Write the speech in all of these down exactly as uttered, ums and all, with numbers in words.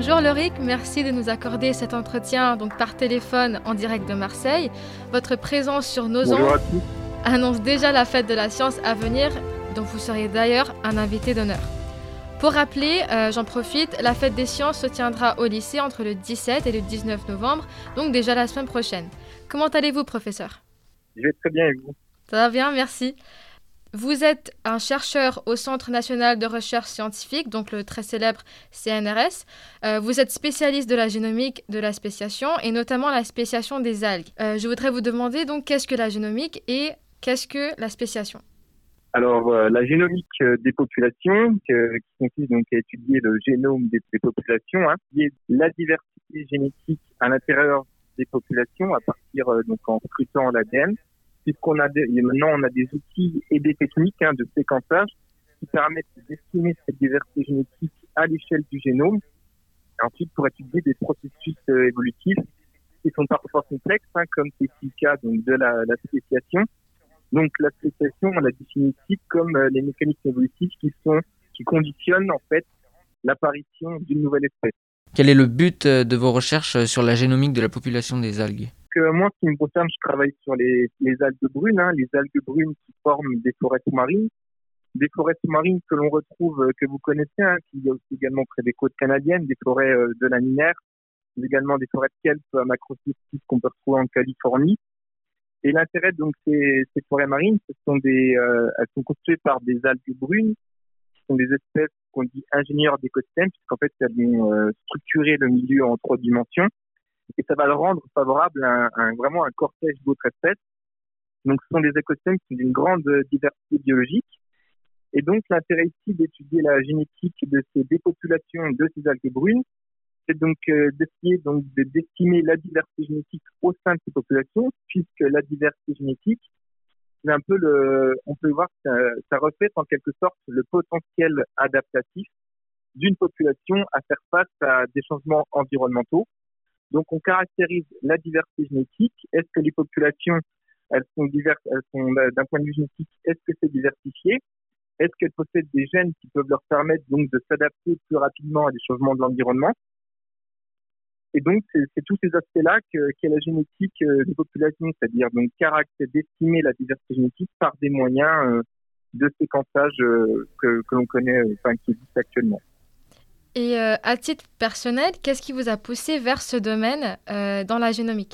Bonjour Loïc, merci de nous accorder cet entretien donc par téléphone en direct de Marseille. Votre présence sur nos Bonjour ondes à tous. annonce déjà la fête de la science à venir, dont vous serez d'ailleurs un invité d'honneur. Pour rappeler, euh, j'en profite, la fête des sciences se tiendra au lycée entre le dix-sept et le dix-neuf novembre, donc déjà la semaine prochaine. Comment allez-vous, professeur ? Je vais très bien et vous ? Ça va bien, merci. Vous êtes un chercheur au Centre national de recherche scientifique, donc le très célèbre C N R S. Euh, vous êtes spécialiste de la génomique de la spéciation et notamment la spéciation des algues. Euh, je voudrais vous demander donc qu'est-ce que la génomique et qu'est-ce que la spéciation ? Alors, euh, la génomique euh, des populations, euh, qui consiste donc à étudier le génome des, des populations, hein, qui est la diversité génétique à l'intérieur des populations à partir euh, donc en scrutant l'A D N. Puisqu'on a des, et maintenant on a des outils et des techniques hein, de séquençage qui permettent d'estimer cette diversité génétique à l'échelle du génome. Et ensuite, pour étudier des processus euh, évolutifs qui sont parfois complexes, hein, comme c'est le cas donc de la, la spéciation. Donc la spéciation, on la définit ici comme euh, les mécanismes évolutifs qui sont qui conditionnent en fait l'apparition d'une nouvelle espèce. Quel est le but de vos recherches sur la génomique de la population des algues ? Que moi, ce qui me concerne, je travaille sur les, les algues brunes, hein, les algues brunes qui forment des forêts sous-marines, des forêts sous-marines que l'on retrouve, que vous connaissez, hein, qui y a aussi également près des côtes canadiennes, des forêts euh, de laminaires, mais également des forêts de kelp macrocystis qu'on peut retrouver en Californie. Et l'intérêt donc ces, ces forêts marines, ce sont des, euh, elles sont constituées par des algues brunes, qui sont des espèces qu'on dit ingénieurs d'écosystèmes, puisqu'en fait elles vont euh, structurer le milieu en trois dimensions. Et ça va le rendre favorable à, un, à un, vraiment un cortège d'autres espèces. Donc, ce sont des écosystèmes qui ont une grande diversité biologique. Et donc, l'intérêt ici d'étudier la génétique de ces dépopulations de ces algues brunes, c'est donc euh, d'essayer donc de, d'estimer la diversité génétique au sein de ces populations, puisque la diversité génétique, c'est un peu le, on peut voir que ça, ça reflète en quelque sorte le potentiel adaptatif d'une population à faire face à des changements environnementaux. Donc, on caractérise la diversité génétique. Est-ce que les populations, elles sont diverses, elles sont, d'un point de vue génétique, est-ce que c'est diversifié? Est-ce qu'elles possèdent des gènes qui peuvent leur permettre donc de s'adapter plus rapidement à des changements de l'environnement? Et donc, c'est, c'est tous ces aspects-là que, qu'est la génétique des populations, c'est-à-dire donc caractère d'estimer la diversité génétique par des moyens euh, de séquençage euh, que, que l'on connaît, enfin, qui existent actuellement. Et euh, à titre personnel, qu'est-ce qui vous a poussé vers ce domaine euh, dans la génomique ?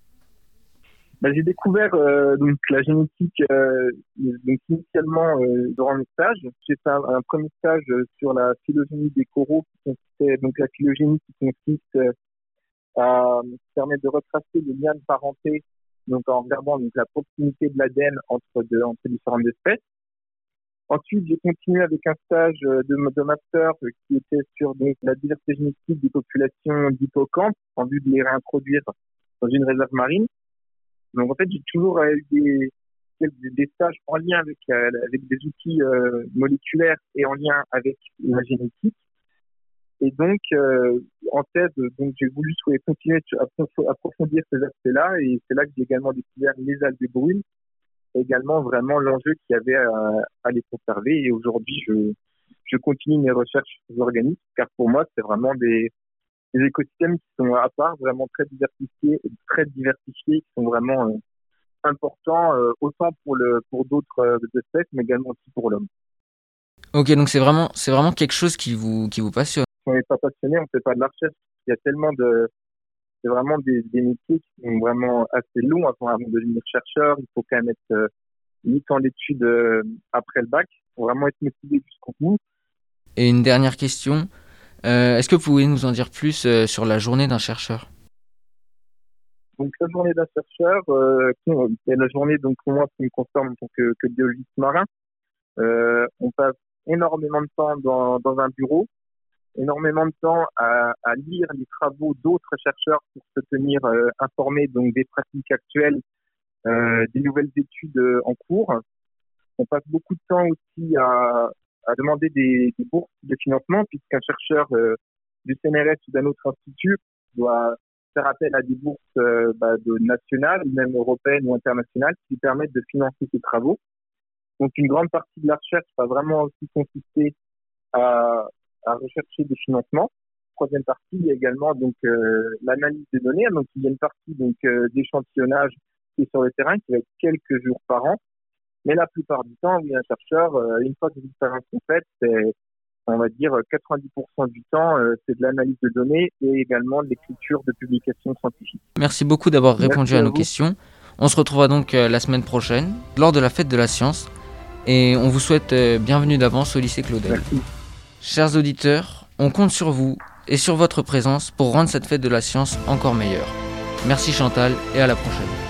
Ben, j'ai découvert euh, donc la génétique euh, donc initialement euh, durant mes stages. J'ai fait un, un premier stage sur la phylogénie des coraux, qui consistait donc la phylogénie qui consiste euh, à permettre de retracer les liens de parenté, donc en regardant donc la proximité de l'A D N entre deux entre différentes espèces. Ensuite, j'ai continué avec un stage de, de master qui était sur donc, la diversité génétique des populations d'hippocampes en vue de les réintroduire dans une réserve marine. Donc, en fait, j'ai toujours eu des, des stages en lien avec, avec des outils euh, moléculaires et en lien avec la génétique. Et donc, euh, en thèse, donc, j'ai voulu continuer à approfondir ces aspects-là et c'est là que j'ai également découvert les algues brunes. Également vraiment l'enjeu qu'il y avait à, à les conserver. Et aujourd'hui, je, je continue mes recherches sur les organismes, car pour moi, c'est vraiment des, des écosystèmes qui sont à part, vraiment très diversifiés, très diversifiés, qui sont vraiment euh, importants, euh, autant pour, le, pour d'autres euh, espèces, mais également aussi pour l'homme. Ok, donc c'est vraiment, c'est vraiment quelque chose qui vous, qui vous passionne. Si on n'est pas passionné, on ne fait pas de la recherche. Il y a tellement de... C'est vraiment des, des métiers qui sont vraiment assez longs avant de devenir chercheur. Il faut quand même être euh, huit ans d'études euh, après le bac pour vraiment être motivé jusqu'au bout. Et une dernière question, euh, est-ce que vous pouvez nous en dire plus euh, sur la journée d'un chercheur ? Donc la journée d'un chercheur, euh, c'est la journée donc pour moi qui me concerne en tant que, que biologiste marin. Euh, on passe énormément de temps dans, dans un bureau, énormément de temps à, à lire les travaux d'autres chercheurs pour se tenir euh, informés donc des pratiques actuelles, euh, des nouvelles études euh, en cours. On passe beaucoup de temps aussi à, à demander des, des bourses de financement, puisqu'un chercheur euh, du C N R S ou d'un autre institut doit faire appel à des bourses euh, bah, de nationales, même européennes ou internationales, qui lui permettent de financer ses travaux. Donc une grande partie de la recherche va vraiment aussi consister à, à rechercher des financements troisième partie, il y a également donc euh, l'analyse des données. Donc il y a une partie donc euh, d'échantillonnage qui est sur le terrain, qui va être quelques jours par an. Mais la plupart du temps, oui, un chercheur, euh, une fois que les expériences sont faites, c'est, on va dire, quatre-vingt-dix pour cent du temps, euh, c'est de l'analyse de données et également de l'écriture de publications scientifiques. Merci beaucoup d'avoir répondu Merci à à nos vous. questions. On se retrouvera donc euh, la semaine prochaine, lors de la fête de la science. Et on vous souhaite euh, bienvenue d'avance au lycée Claudel. Merci. Chers auditeurs, on compte sur vous et sur votre présence pour rendre cette fête de la science encore meilleure. Merci Chantal et à la prochaine.